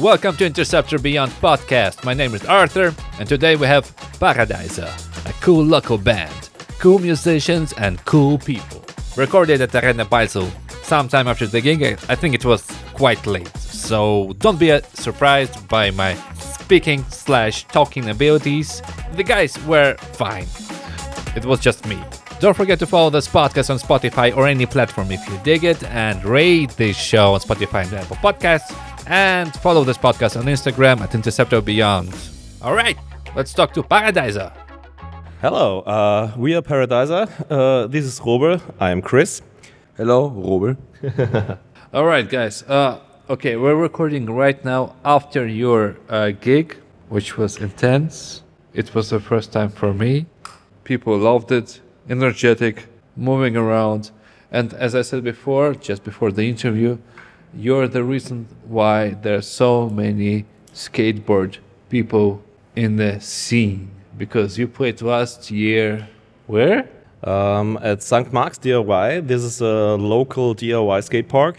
welcome to Interceptor Beyond podcast. My name is Arthur, and today we have Paradiser, a cool local band, cool musicians and cool people. Recorded at Arena Baisel sometime after the gig. I think it was quite late, so don't be surprised by my speaking/talking abilities. The guys were fine. It was just me. Don't forget to follow this podcast on Spotify or any platform if you dig it, and rate this show on Spotify and Apple Podcasts, and follow this podcast on Instagram at Interceptor Beyond. All right, let's talk to Paradiser. Hello, we are Paradiser. This is Robert. I am Chris. Hello, Robert. All right, guys. Okay, we're recording right now after your gig, which was intense. It was the first time for me. People loved it. Energetic, moving around. And as I said before, just before the interview, you're the reason why there's so many skateboard people in the scene. Because you played last year, where? At St. Mark's DIY. This is a local DIY skate park.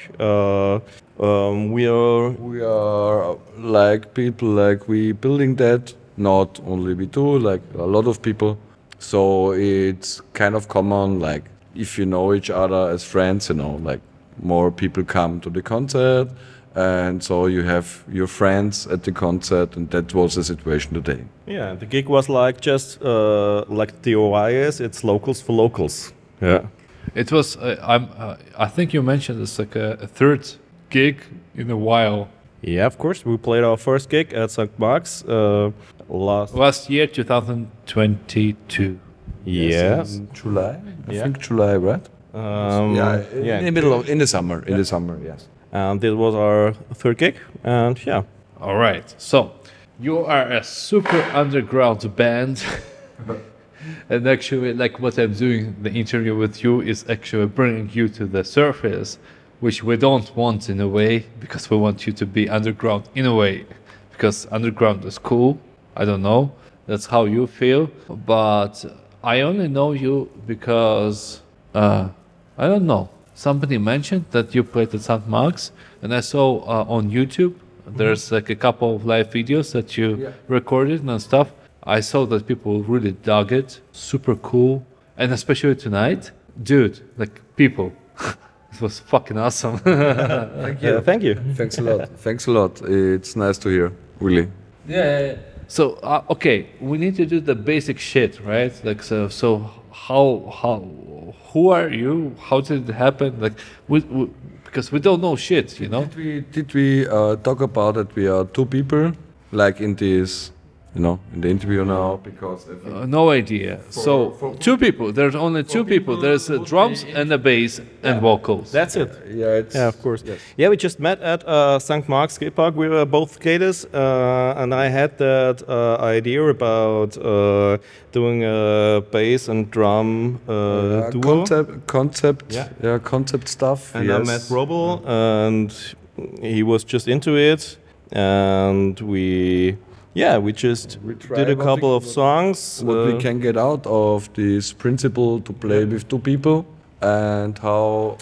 We are like people, like we building that. Not only we do, like a lot of people. So it's kind of common, like if you know each other as friends, you know, like more people come to the concert, and so you have your friends at the concert, and that was the situation today. Yeah, the gig was like just like DIY is. It's locals for locals. Yeah. It was, I think you mentioned it's like a third gig in a while. Yeah, of course. We played our first gig at St. Mark's last year, 2022. Yes. In July, I Yeah. think July, right? In the summer, yes. And this was our third gig, and yeah. All right. So you are a super underground band. And actually, like what I'm doing, the interview with you is actually bringing you to the surface, which we don't want in a way, because we want you to be underground in a way, because underground is cool. I don't know. That's how you feel. But I only know you because, I don't know. Somebody mentioned that you played at St. Mark's, and I saw on YouTube, there's like a couple of live videos that you recorded and stuff. I saw that people really dug it. Super cool. And especially tonight, dude, like people. It was fucking awesome. Thank you. Thank you. Thanks a lot. Thanks a lot. It's nice to hear, really. Yeah. So okay, we need to do the basic shit, right? Like so who are you? How did it happen? Like because we don't know shit, you know. Did we talk about that we are two people, like in this, you know, in the interview now? Because I think No idea. So two people. There's only two people. There's drums and a bass and vocals. That's it. yeah, Of course. Yes. Yeah, we just met at St. Mark's skate park. We were both skaters, and I had that idea about doing a bass and drum duo. Concept stuff. And yes. I met Robel, and he was just into it, and we just try did a what couple we- of songs. What we can get out of this principle to play with two people, and how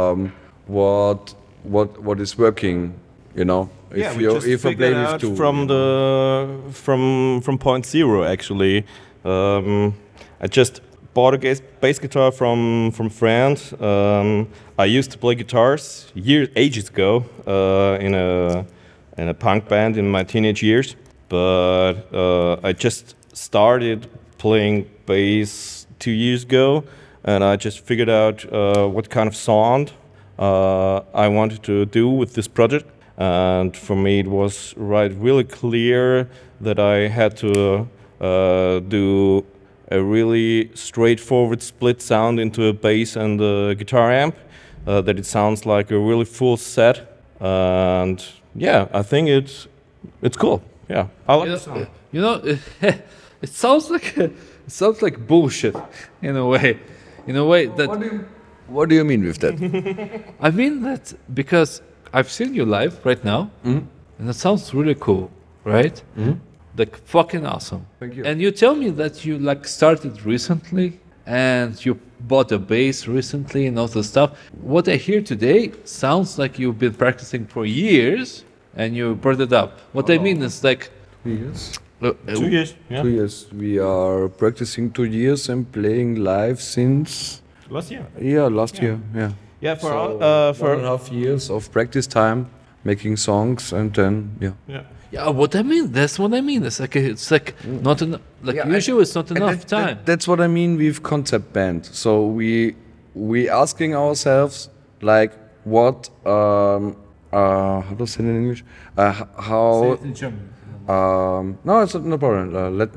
what is working, you know. We If just I figured play with out two from from point zero actually. I just bought a bass guitar from friend. I used to play guitars ages ago in a punk band in my teenage years, but I just started playing bass 2 years ago, and I just figured out what kind of sound I wanted to do with this project. And for me, it was really clear that I had to do a really straightforward split sound into a bass and a guitar amp, that it sounds like a really full set. And yeah, I think it's cool. Yeah, I like the sound. You know, it sounds like bullshit in a way. In a way that What do you mean with that? I mean that because I've seen you live right now, and it sounds really cool, right? Like fucking awesome. Thank you. And you tell me that you like started recently, and you bought a bass recently and all the stuff. What I hear today sounds like you've been practicing for years, and you brought it up. What I mean is like 2 years. 2 years. Yeah. 2 years. We are practicing 2 years and playing live since Last year. last year. Yeah. Yeah, for So, for 1.5 years of practice time, making songs, and then yeah. yeah, what I mean. That's what I mean. It's like not enough. Like Yeah, usually it's not And enough time. that's what I mean with concept band. So we asking ourselves like what how to say it in English? How no, it's no problem.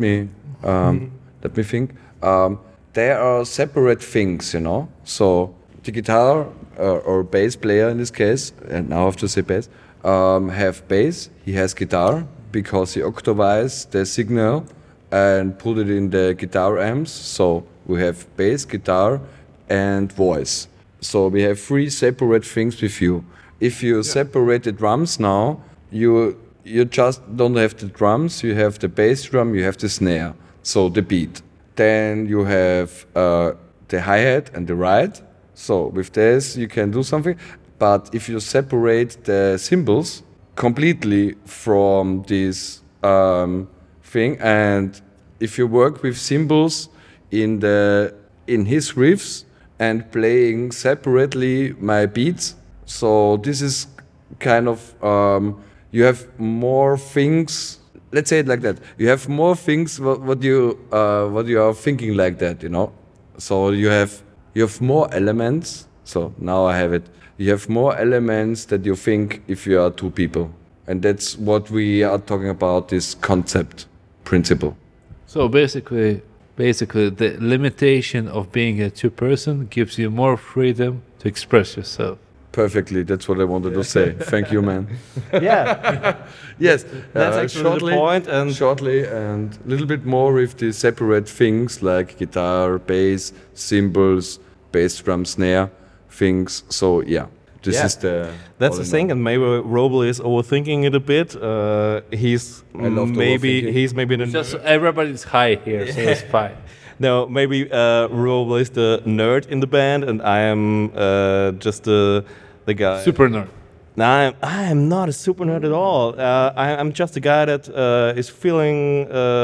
Let me think. There are separate things, you know. So the guitar or bass player in this case, and now I have to say bass, have bass. He has guitar because he octavize the signal and put it in the guitar amps. So we have bass, guitar, and voice. So we have 3 separate things with you. If you separate the drums now, you just don't have the drums. You have the bass drum. You have the snare. So the beat. Then you have the hi-hat and the ride. So with this you can do something. But if you separate the cymbals completely from this thing, and if you work with cymbals in his riffs and playing separately my beats, so this is kind of you have more things. Let's say it like that. You have more things what you are thinking like that, you know. So you have more elements. So now I have it. You have more elements that you think if you are 2 people, and that's what we are talking about. This concept principle. So basically, the limitation of being a 2-person gives you more freedom to express yourself. Perfectly. That's what I wanted to say. Thank you, man. Yeah. Yes, That's actually the point, and shortly and a little bit more with the separate things like guitar, bass, cymbals, bass drum, snare things. So yeah, this Yeah. is the. that's the thing, and maybe Robel is overthinking it a bit. He's I love the overthinking. maybe the Just everybody's high here, so it's fine. no, maybe Robel is the nerd in the band, and I am just the guy. Super nerd. No, I am not a super nerd at all. I'm just a guy that is feeling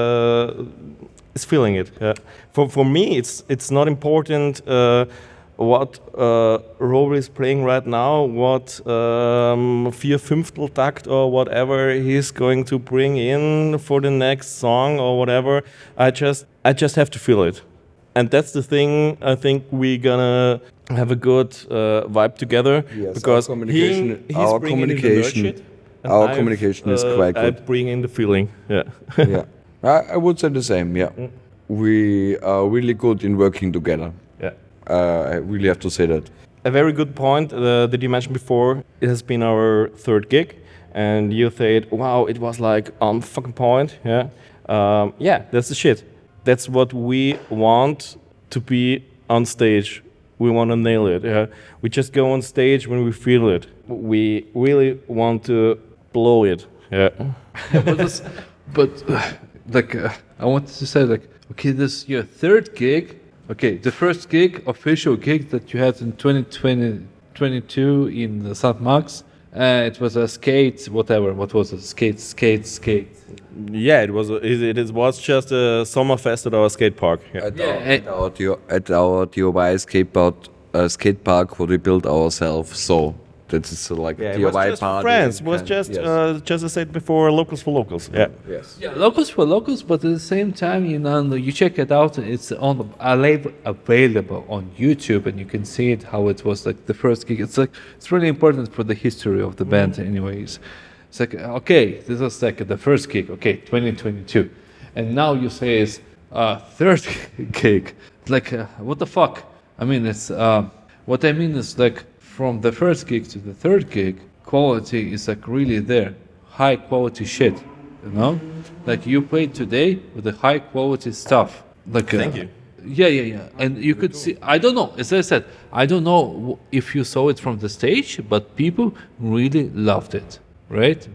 it. For me, it's not important what Robel is playing right now, what 4/5 takt or whatever he's going to bring in for the next song or whatever. I just have to feel it. And that's the thing. I think we're gonna have a good vibe together, Yes, because our communication- he's our bringing in the communication- nerd shit, and our I've, communication is quite I good. bring in the feeling. Yeah. Yeah, I would say the same. Yeah, we are really good in working together. Yeah. I really have to say that. A very good point that you mentioned before. It has been our 3rd gig, and you said, "Wow, it was like on fucking point." Yeah, yeah, that's the shit. That's what we want to be on stage. We want to nail it. Yeah, we just go on stage when we feel it. We really want to blow it. Yeah, I wanted to say like, okay, this is your 3rd gig. Okay, the first gig, official gig that you had in 2022 in St. Mark's. It was a skate, whatever. What was it? Skate. yeah. It was just a summer fest at our skate park. Yeah. At our DIY skate park, what we built ourselves. So that is like Yeah, it DIY was just party. friends. It was just yes. just as I said before, locals for locals. Yeah. Yes. Yeah, locals for locals, but at the same time, you check it out. It's available on YouTube, and you can see it how it was like the first gig. It's really important for the history of the band, anyways. It's like okay, this was like the first gig, okay, 2022, and now you say it's 3rd gig. Like what the fuck? I mean, it's what I mean is like from the first gig to the 3rd gig, quality is like really there, high quality shit. You know, like you played today with the high quality stuff. Like Thank you. Yeah, and you could see. I don't know. As I said, I don't know if you saw it from the stage, but people really loved it. Right?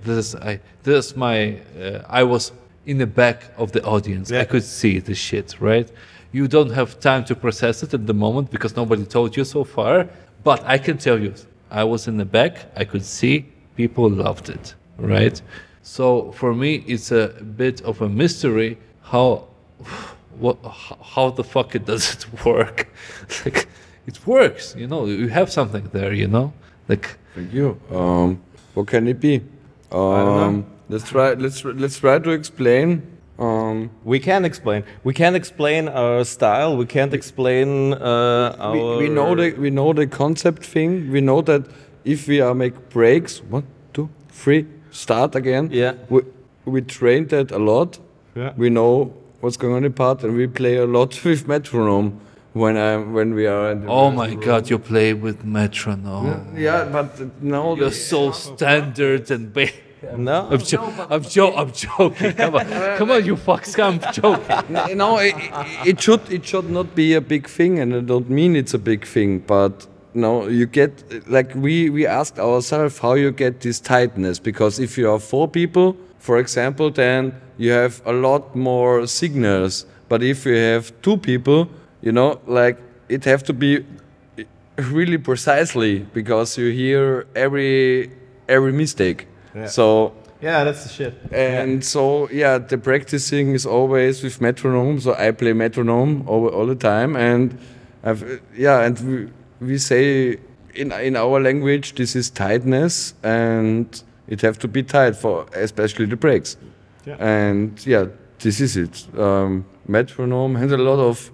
I was in the back of the audience. Yeah. I could see the shit. Right? You don't have time to process it at the moment because nobody told you so far. But I can tell you, I was in the back. I could see people loved it. right? So for me, it's a bit of a mystery how how the fuck it does it work. Like it works, you know. You have something there, you know. Like Thank you. What can it be? know. Let's try to explain. We can't explain. We can't explain our style. We can't explain our. We know the concept thing. We know that if we make breaks, 1, 2, 3, start again. Yeah. We train that a lot. Yeah. We know what's going on in part, and we play a lot with metronome when we are. In the oh my rehearsal god, room. you play with metronome. Yeah, but no, You're so standard and No. I'm joking. Come on, you fucks. I'm joking. no, it should not be a big thing, and I don't mean it's a big thing, but no, you get like we asked ourselves how you get this tightness, because if you are 4 people, for example, then you have a lot more signals. But if you have 2 people, you know, like it have to be really precisely, because you hear every mistake. Yeah. So Yeah, that's the shit. and so yeah, the practicing is always with metronome. So I play metronome all the time, and we say in our language this is tightness, and it have to be tight for especially the breaks. Yeah. And yeah, this is it. Metronome has a lot of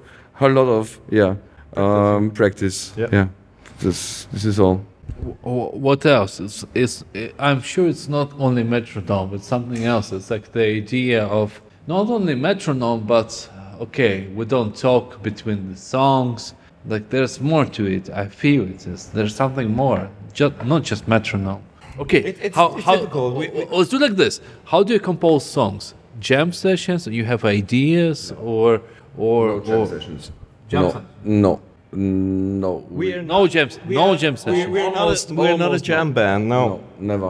practice. Yeah. This is all. What else? I'm sure it's not only metronome, it's something else. It's like the idea of not only metronome, but okay, we don't talk between the songs. Like there's more to it. I feel it is. There's something more, not just metronome. Okay, It's how difficult. let's do like this. How do you compose songs? Jam sessions? You have ideas or sessions. Jam No. We're no jams? No jam sessions. we're not a jam band. No. Never.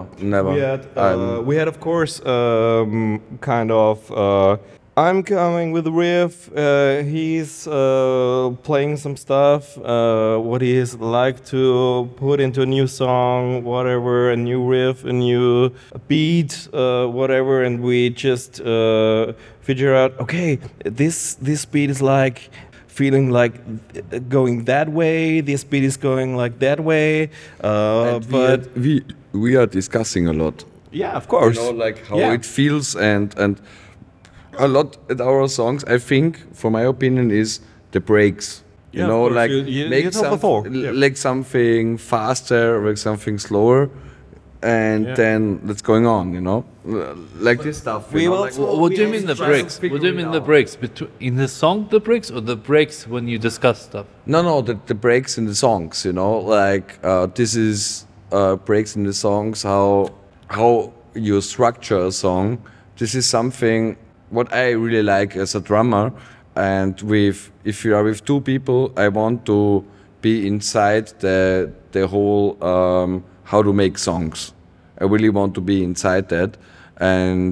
We had of course, kind of. I'm coming with a riff. He's playing some stuff. What he's like to put into a new song, whatever, a new riff, a new beat, whatever, and we just figure out. Okay, this beat is like feeling like going that way. This beat is going like that way. But we are discussing a lot. yeah, of course. You know, like how Yeah. it feels, and a lot at our songs, I think, for my opinion, is the breaks. Yeah, You know, of course. like You make told before. Yeah. like something faster, like something slower, and Yeah. then that's going on. You know, like this stuff. we you know, also- like, What do you we mean the also breaks? What do you mean the breaks? In the song, the breaks, or the breaks when you discuss stuff? No, the breaks in the songs, you know, like this is breaks in the songs, how you structure a song. This is something what I really like as a drummer. And if you are with 2 people, I want to be inside the whole how to make songs. I really want to be inside that, and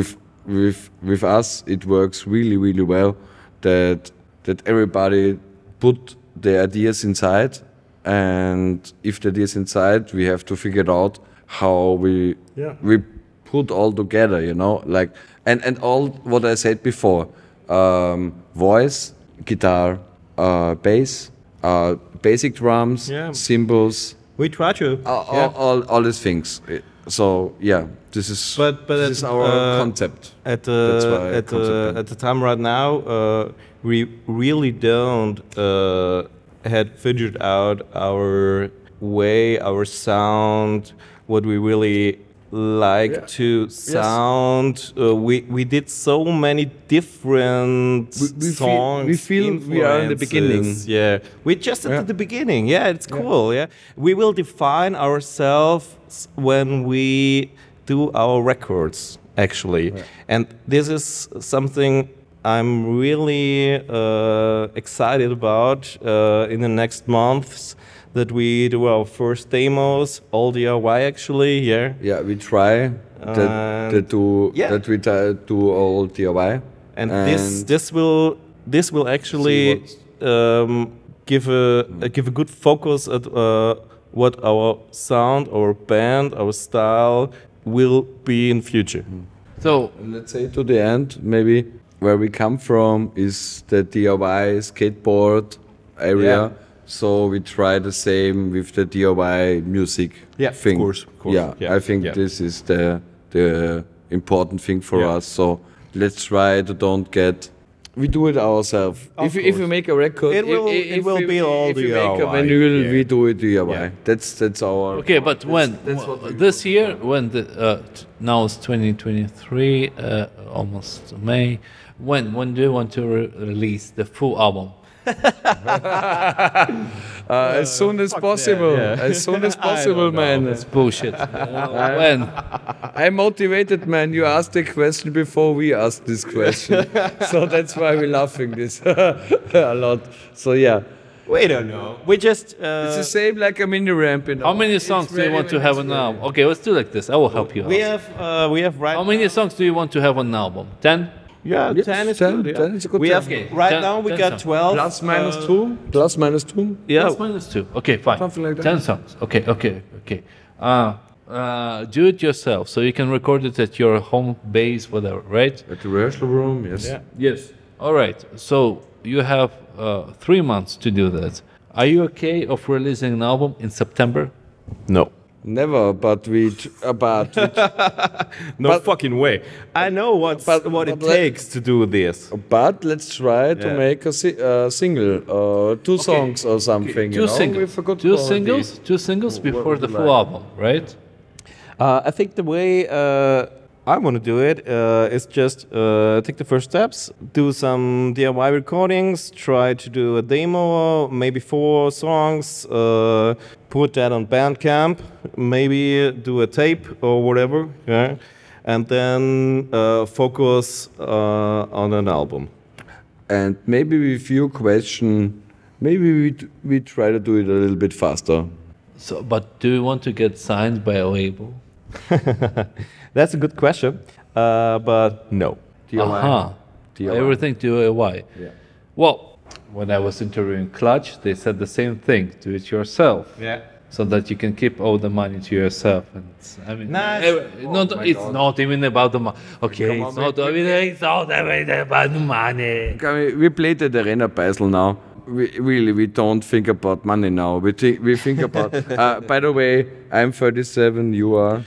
with us it works really well that everybody put the ideas inside, and if the ideas inside, we have to figure it out how we put all together, you know, like and all what I said before, voice, guitar, bass, basic drums, Yeah. cymbals, We try to. all these things. So yeah, this is this is our concept. At That's the why concept. at the time right now, we really don't had figured out our way, our sound, what we really like to sound. We did so many different songs. we feel we are in the beginning. influences. Yeah, we're just at the beginning. Yeah, it's cool. Yeah, we will define ourselves when we do our records, actually, and this is something I'm really excited about in the next months. That we do our first demos, all DIY actually. Yeah. Yeah, we try that we try to do all DIY. And this will actually give a good focus at what our sound, our band, our style will be in future. So Let's say to the end, maybe where we come from is the DIY skateboard area. Yeah. So we try the same with the DIY music Yeah, of thing. course. Yeah, I think yeah. this is the important thing for Yeah. us. So let's try to don't get. We do it ourselves. Of If we course. make a record, It will- it will be all if we make a DIY, vinyl, yeah. we do it DIY. Yeah. That's our. okay, but when that's what we this year, when the now it's 2023, almost May. When do you want to release the full album? As soon as possible. As soon as possible, man. That's bullshit. When? I'm motivated, man. You asked the question before we asked this question. So that's why we're laughing this a lot. So yeah. We don't know. We just It's the same like a mini ramp, you know. How many songs do you want to have on an album? Okay, let's do like this. I will help you out. we have right. How many songs do you want to have on an album? 10? Yeah, Yes, 10 is 10, good. Yeah. 10 is a good we have time. Okay, right 10 now we 10 got songs. 12. Plus minus 2? Plus minus 2? Yeah. Plus minus 2. Okay, fine. Something like that. 10 songs. Okay. Do it yourself, so you can record it at your home base, whatever, right? At the rehearsal room, yes. Yeah. Yes. All right. So you have 3 months to do that. Are you okay of releasing an album in September? No. Never, but No But- fucking way. I know what it but takes to do this. but let's try to Yeah. make a single, 2 songs or something. Two you know, singles. with a good Two quality. singles. Two singles before would the you full like? album, right? I think the way I want to do it is just take the first steps, do some DIY recordings, try to do a demo, maybe 4 songs, put that on Bandcamp, maybe do a tape or whatever, yeah, and then focus on an album. And maybe with your question, maybe we try to do it a little bit faster. So, but do you want to get signed by a label? That's a good question, but no. Aha. DIY. Everything DIY. Yeah. Well, when I was interviewing Clutch, they said the same thing: do it yourself. Yeah. So that you can keep all the money to yourself, and I mean, Nice. it's not even about the money. Okay, Come on, it's not even about the money. Okay, we played at Arena Basel now. We don't think about money now. We think about. By the way, I'm 37. You are.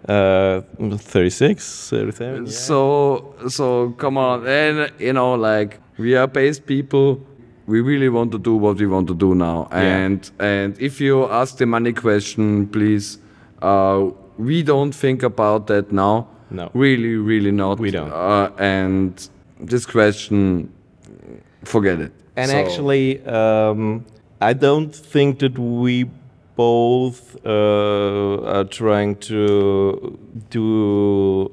36, 37. Yeah. So come on, and you know, like we are base people. We really want to do what we want to do now. Yeah. And if you ask the money question, please, we don't think about that now. No. Really not. We don't. And this question, forget it. And So- actually, I don't think that we both are trying to do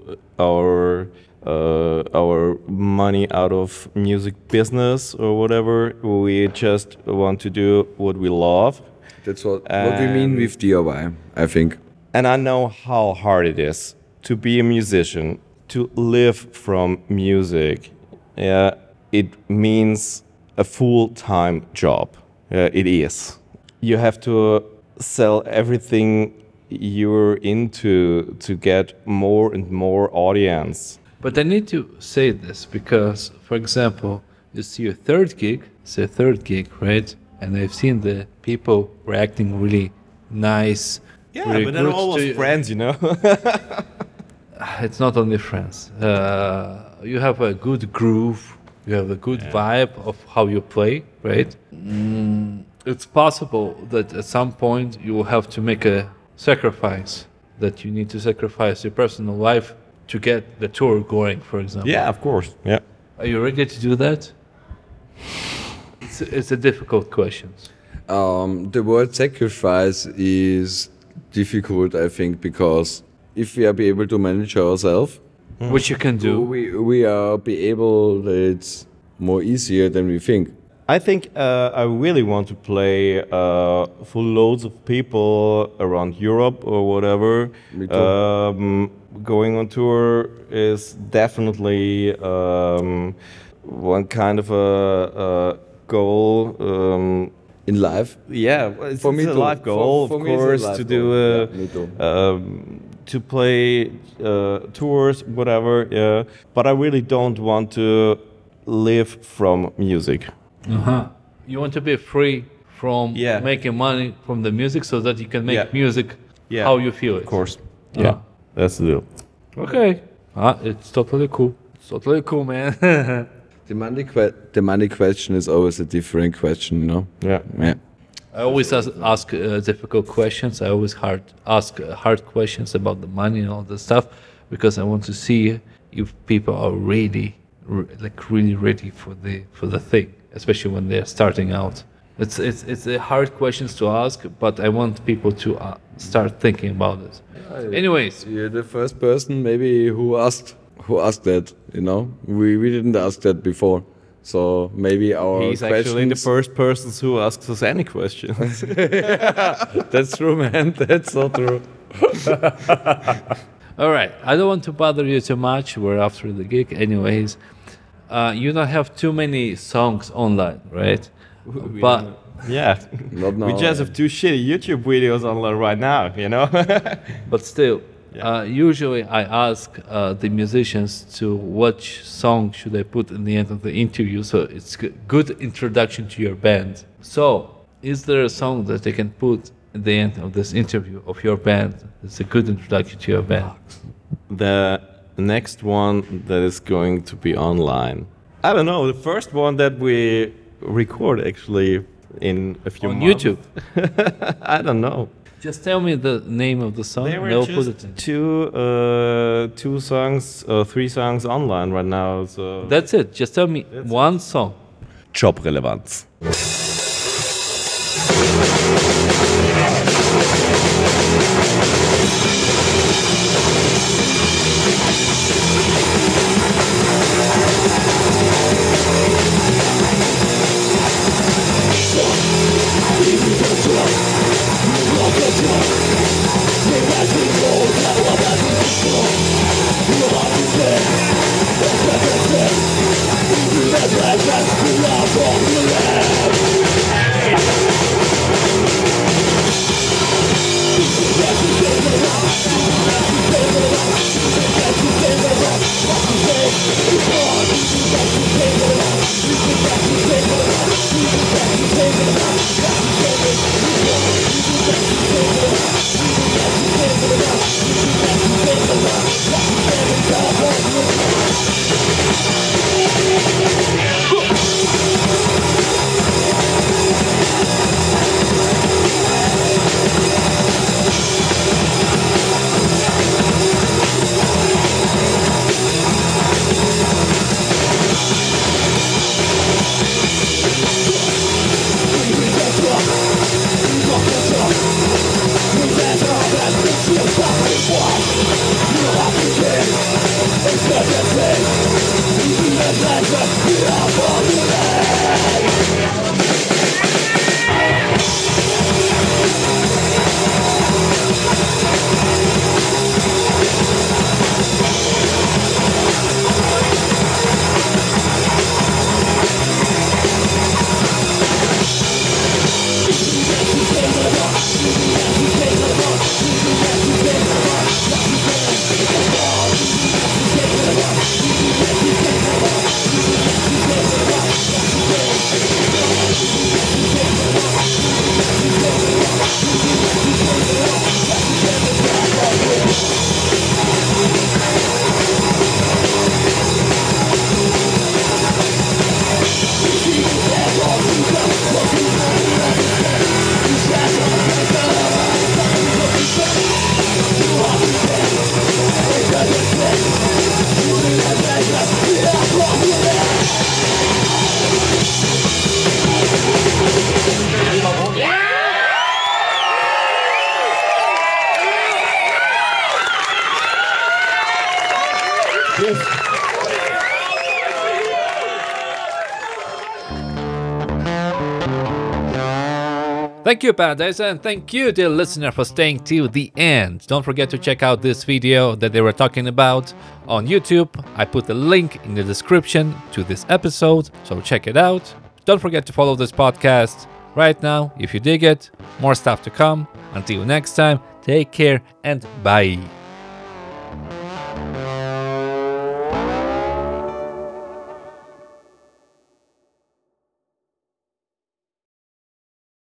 our money out of music business or whatever. We just want to do what we love. That's what we mean with DIY, I think. And I know how hard it is to be a musician, to live from music. Yeah, it means a full-time job. It is. You have to sell everything you're into to get more and more audience. But I need to say this because, for example, you see a third gig. It's a third gig, right? And I've seen the people reacting really nice. really but they're good almost to you. friends, you know. It's not only friends. You have a good groove. You have a good vibe of how you play, right? It's possible that at some point you will have to make a sacrifice. That you need to sacrifice your personal life to get the tour going, for example. Yeah, of course. Yeah. Are you ready to do that? It's a difficult question. The word sacrifice is difficult, I think, because if we are be able to manage ourselves, Which you can do. we are be able. It's more easier than we think. I think I really want to play for loads of people around Europe or whatever. Me too. Going on tour is definitely one kind of a goal. In life, Yeah, it's, For me it's a too. life goal, For of me it's a course, life to goal. do Yeah, me too. to play tours, whatever. Yeah, but I really don't want to live from music. You want to be free from Yeah. making money from the music so that you can make Yeah. music Yeah. how you feel it. Of course. Yeah, that's the deal. Okay. It's totally cool. It's totally cool, man. The money question is always a different question, you know. Yeah. Yeah. I always ask difficult questions. I always ask hard questions about the money and all this stuff because I want to see if people are really ready for the thing, especially when they're starting out. It's a hard questions to ask, but I want people to start thinking about it. Anyways, You're the first person maybe who asked that, you know. We didn't ask that before. So maybe our He's actually the questions. first person who asks us any questions. That's true, man. That's so true. all right. I don't want to bother you too much. We're after the gig, anyways. You don't have too many songs online, right? But Yeah. Not now. We just have 2 shitty YouTube videos online right now, you know? But still, Yeah. usually I ask the musicians to which song should I put in the end of the interview, so it's a good introduction to your band. So, is there a song that they can put at the end of this interview of your band? It's a good introduction to your band. The next one that is going to be online. I don't know, the first one that we record actually in a few On months. YouTube. I don't know. Just tell me the name of the song. There and were I'll put just it in. two songs, 3 songs online right now. So That's it. Just tell me one song. Jobrelevanz. Thank you, Paradise, and thank you, dear listener, for staying till the end. Don't forget to check out this video that they were talking about on YouTube. I put the link in the description to this episode, so check it out. Don't forget to follow this podcast right now if you dig it. More stuff to come. Until next time, take care and bye.